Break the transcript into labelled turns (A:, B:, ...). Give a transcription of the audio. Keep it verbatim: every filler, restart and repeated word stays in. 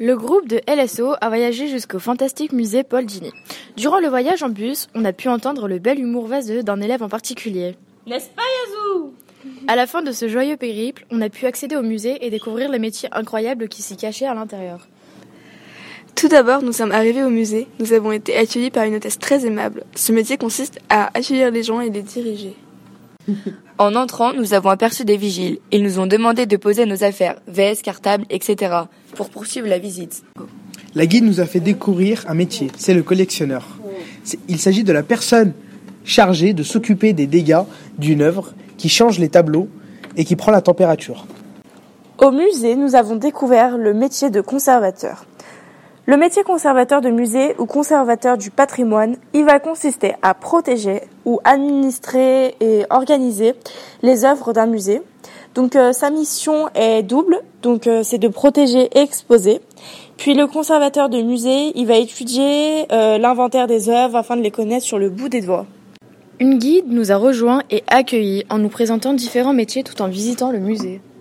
A: Le groupe de L S O a voyagé jusqu'au fantastique musée Paul Dini. Durant le voyage en bus, on a pu entendre le bel humour vaseux d'un élève en particulier.
B: N'est-ce pas, Yazoo ?
A: À la fin de ce joyeux périple, on a pu accéder au musée et découvrir les métiers incroyables qui s'y cachaient à l'intérieur.
C: Tout d'abord, nous sommes arrivés au musée. Nous avons été accueillis par une hôtesse très aimable. Ce métier consiste à accueillir les gens et les diriger.
D: En entrant, nous avons aperçu des vigiles. Ils nous ont demandé de poser nos affaires, V S, cartable, et cetera, pour poursuivre la visite.
E: La guide nous a fait découvrir un métier, c'est le collectionneur. C'est, il s'agit de la personne chargée de s'occuper des dégâts d'une œuvre, qui change les tableaux et qui prend la température.
F: Au musée, nous avons découvert le métier de conservateur. Le métier conservateur de musée ou conservateur du patrimoine, il va consister à protéger ou administrer et organiser les œuvres d'un musée. Donc euh, sa mission est double, donc euh, c'est de protéger et exposer. Puis le conservateur de musée, il va étudier euh, l'inventaire des œuvres afin de les connaître sur le bout des doigts.
A: Une guide nous a rejoints et accueillis en nous présentant différents métiers tout en visitant le musée.